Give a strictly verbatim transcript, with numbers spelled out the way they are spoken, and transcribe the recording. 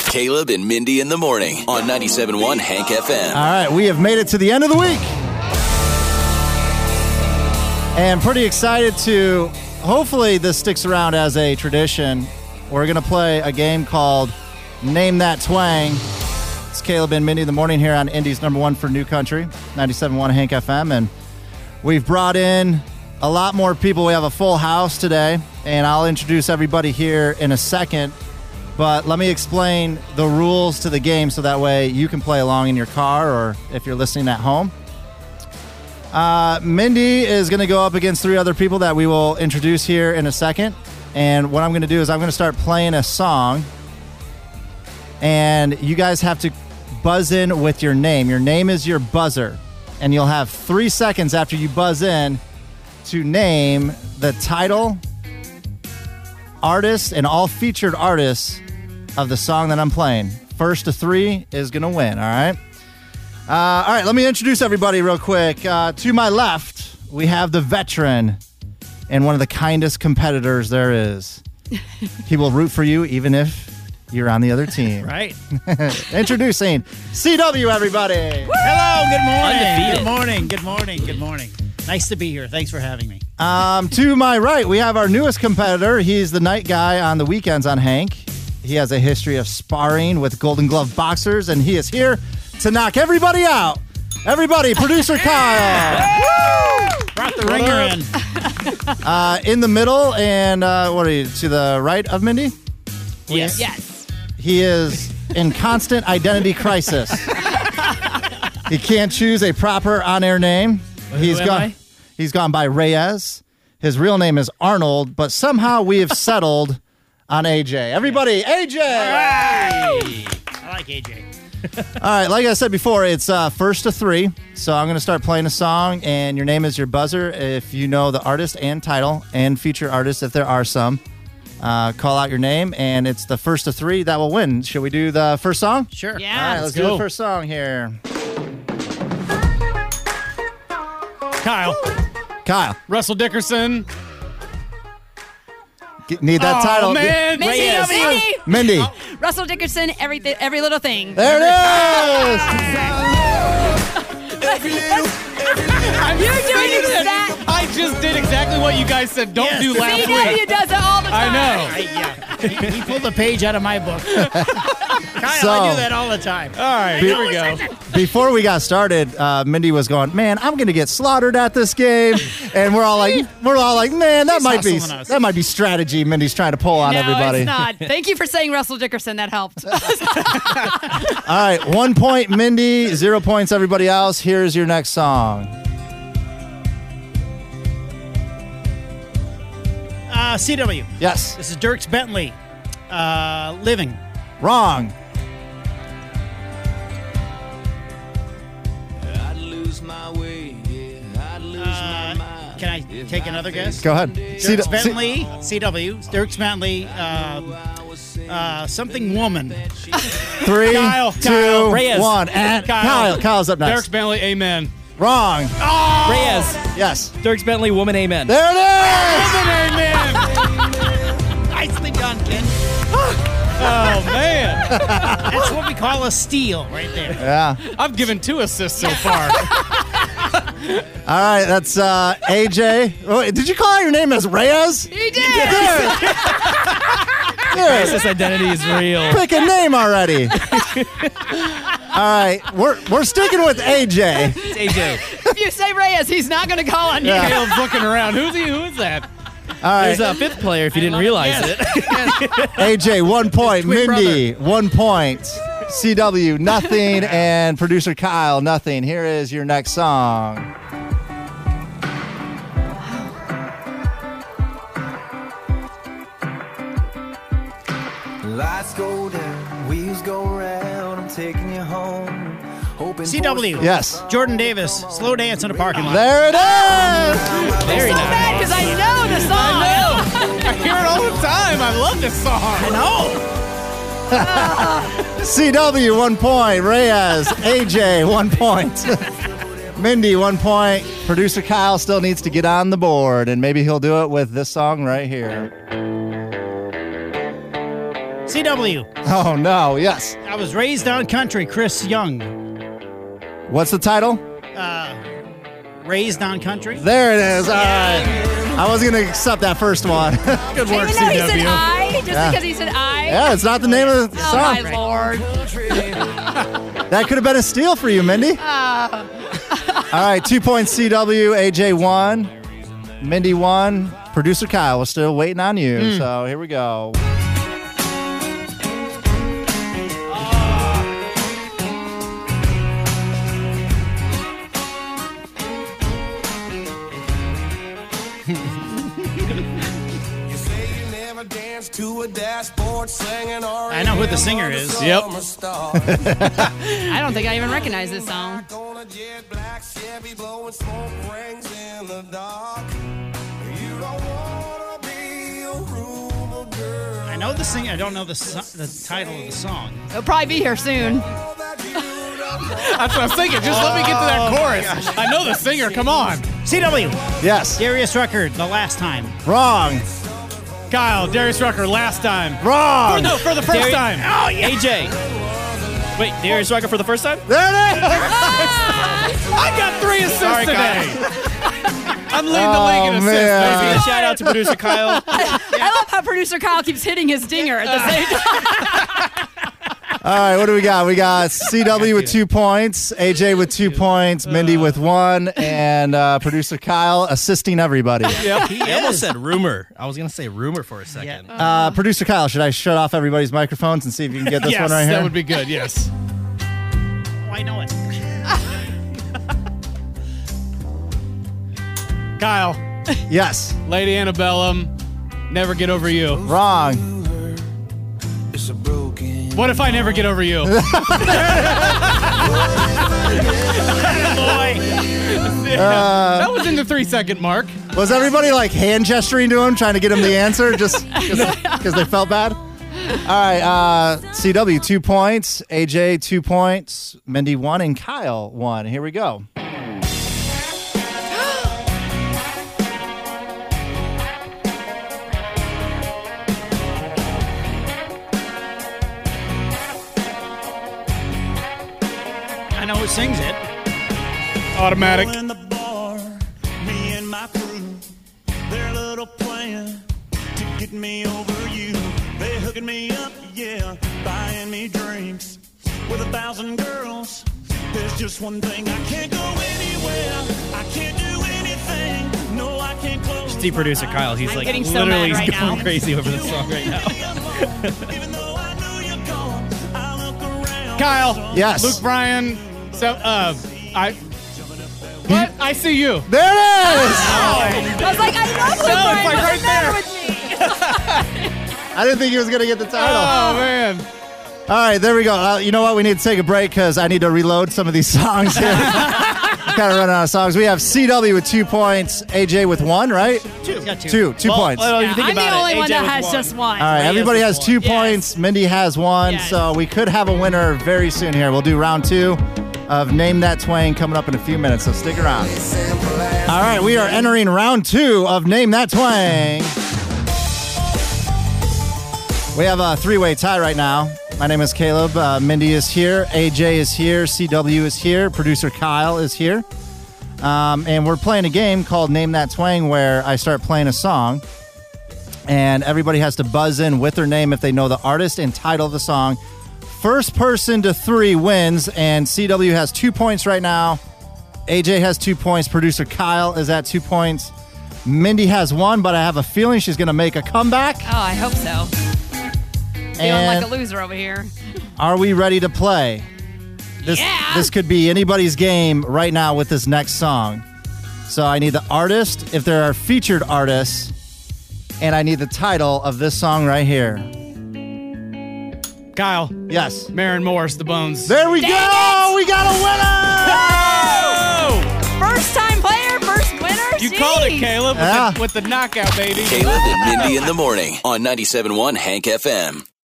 Caleb and Mindy in the morning on ninety-seven point one Hank F M. All right, we have made it to the end of the week. And pretty excited to, hopefully this sticks around as a tradition. We're going to play a game called Name That Twang. It's Caleb and Mindy in the morning here on Indy's number one for New Country, ninety-seven point one Hank F M. And we've brought in a lot more people. We have a full house today, and I'll introduce everybody here in a second. But let me explain the rules to the game so that way you can play along in your car or if you're listening at home. Uh, Mindy is going to go up against three other people that we will introduce here in a second. And what I'm going to do is I'm going to start playing a song. And you guys have to buzz in with your name. Your name is your buzzer. And you'll have three seconds after you buzz in to name the title, artist, and all featured artists of the song that I'm playing. First to three is going to win, all right? Uh, all right, let me introduce everybody real quick. Uh, to my left, we have the veteran and one of the kindest competitors there is. He will root for you even if you're on the other team. Right. Introducing C W, everybody. Woo! Hello, good morning. Undefeated. Good morning, good morning, good morning. Nice to be here. Thanks for having me. Um, to my right, we have our newest competitor. He's the night guy on the weekends on Hank. He has a history of sparring with Golden Glove boxers, and he is here to knock everybody out. Everybody, producer Kyle. Woo! Brought the ringer in. Uh, in the middle, and uh, what are you, to the right of Mindy? Yes. Yes. He is in constant identity crisis. He can't choose a proper on-air name. He's Who am gone. I? He's gone by Reyes. His real name is Arnold, but somehow we have settled on A J. Everybody, A J! Hey. I like A J. All right, like I said before, it's uh, first to three. So I'm going to start playing a song, and your name is your buzzer. If you know the artist and title and feature artist, if there are some, uh, call out your name, and it's the first to three that will win. Should we do the first song? Sure. Yeah. All right, let's, let's do go. the first song here. Kyle. Kyle, Russell Dickerson. get, need that oh, title. man. Mindy, Reyes. Mindy. Mindy. Russell Dickerson, every, every little thing. There it is! You're doing exact. I just did exactly what you guys said. Don't Yes. do last C W week. does it all the I time. know. I, yeah. He pulled a page out of my book. Kyle, So- I do that all the time. All right, here we go. Before we got started, uh, Mindy was going, man, I'm going to get slaughtered at this game. And we're all like, we're all like, man, that She's might be hustling us. that might be strategy Mindy's trying to pull on No, everybody. it's not. Thank you for saying Russell Dickerson. That helped. All right, one point Mindy, zero points everybody else. Here's your next song. Uh, C W. Yes. This is Dierks Bentley. Uh, living. Wrong. I'd lose my way, yeah, I'd lose Uh, my mind. can I take another guess? Go ahead. C- Dierks C- Bentley, C W. Dierks Bentley, uh, uh, something woman. Three, Kyle, two, Kyle, Reyes. one. And Kyle. Kyle. Kyle's up Derek next. Bentley, amen. Wrong. Reyes. Yes. Dierks Bentley, woman, amen. There it is. Amen. Nicely done, kid. Oh, man. That's what we call a steal right there. Yeah. I've given two assists so far. All right, that's uh, A J. Oh, did you call out your name as Reyes? He did. Dude, This identity is real. pick a name already. All right, we're we're sticking with A J. It's A J. If you say Reyes, he's not going to call on you. Yeah. Caleb's looking around. Who's he? Who is that? All right, There's a fifth player if you didn't realize it. A J, one point. Twin Mindy, one point. C W, nothing. And producer Kyle, nothing. Here is your next song. Lights go down, wheels go round, I'm taking you home. Hoping C W. Yes. Jordan Davis, slow dance in a parking lot. There it is. I'm Very so nice. mad because I know the song. I hear it all the time. I love this song. I know. C W, one point. Reyes, A J, one point. Mindy, one point. Producer Kyle still needs to get on the board, and maybe he'll do it with this song right here. C C W. Oh, no. Yes. I was raised on country. Chris Young. What's the title? Uh, raised on country. There it is. All right. I wasn't going to accept that first one. Good work, Even though he C said W. I, just Yeah. because he said I. Yeah, it's not the name of the Oh, song. my Lord. That could have been a steal for you, Mindy. Uh. All right, two points C W, A J one, Mindy one, producer Kyle was still waiting on you. Mm. So here we go. I know who the singer is. Yep. I don't think I even recognize this song. I know the singer. I don't know the so- the title of the song. It'll probably be here soon. That's what I was thinking. Just let me get to that chorus. I know the singer. Come on. C W. Yes. Darius Rucker. The last time. Wrong. Kyle, Darius Rucker, last time. Wrong. For, no, for the first Dari- time. Oh, yeah. A J. Wait, Darius Rucker for the first time? There it is. I got three assists Sorry, today. I'm leading Oh, the league in assists. man. Maybe baby. a shout out to producer Kyle. I love how producer Kyle keeps hitting his dinger at the same time. All right, what do we got? We got C W with two points, A J with two points, Mindy with one, and uh, producer Kyle assisting everybody. Yep. He almost said rumor. I was going to say rumor for a second. Yeah. Uh, producer Kyle, should I shut off everybody's microphones and see if you can get this Yes, one right here? that would be good. Yes. Oh, I know it. Kyle, Yes. Lady Antebellum, Never Get Over You. Wrong. What if I never get over you? that was in the three second mark. Was everybody like hand gesturing to him, trying to get him the answer just because they felt bad? All right, uh, C W, two points. A J, two points. Mindy, one. And Kyle, one. Here we go. I know who sings it. Automatic. In the bar, me and my crew, their little plan to get me over you. They hooking me up, yeah, buying me drinks with a thousand girls. There's just one thing, I can't go anywhere. I can't do anything. No, I can't close. See producer Kyle. He's like getting so literally mad right going now. crazy over this song right now. Even though I know you're gone, I look around. Kyle. Yes. Luke Bryan. So, uh, I. What? I see you. There it is! I was like, I love Luke No, Bryan. it's like What's right the matter with me? I didn't think he was going to get the title. Oh, man. All right, there we go. Uh, you know what? We need to take a break because I need to reload some of these songs here. Kind of running out of songs. We have C W with two points, A J with one, right? Two. He's got two. Two. Two Well, points. well, if you Yeah, think I'm the about only it, one A J that with has one. just one. All right, Reyes everybody with has one. two Yes. points. Mindy has one, Yes. so we could have a winner very soon here. We'll do round two of Name That Twang coming up in a few minutes, so stick around. All right, we are entering round two of Name That Twang. We have a three-way tie right now. My name is Caleb. Uh, Mindy is here. A J is here. C W is here. Producer Kyle is here. Um, and we're playing a game called Name That Twang where I start playing a song and everybody has to buzz in with their name if they know the artist and title of the song. First person to three wins, and C W has two points right now. A J has two points. Producer Kyle is at two points. Mindy has one, but I have a feeling she's going to make a comeback. Oh, I hope so. Feeling And like a loser over here. are we ready to play? This, Yeah. This could be anybody's game right now with this next song. So I need the artist, if there are featured artists, and I need the title of this song right here. Kyle. Yes. Maren Morris, The Bones. There we Dang go! it! We got a winner! First time player, first winner. You Jeez. called it, Caleb, with, Yeah. the, with the knockout, baby. Caleb and Mindy in the morning on ninety-seven point one Hank F M.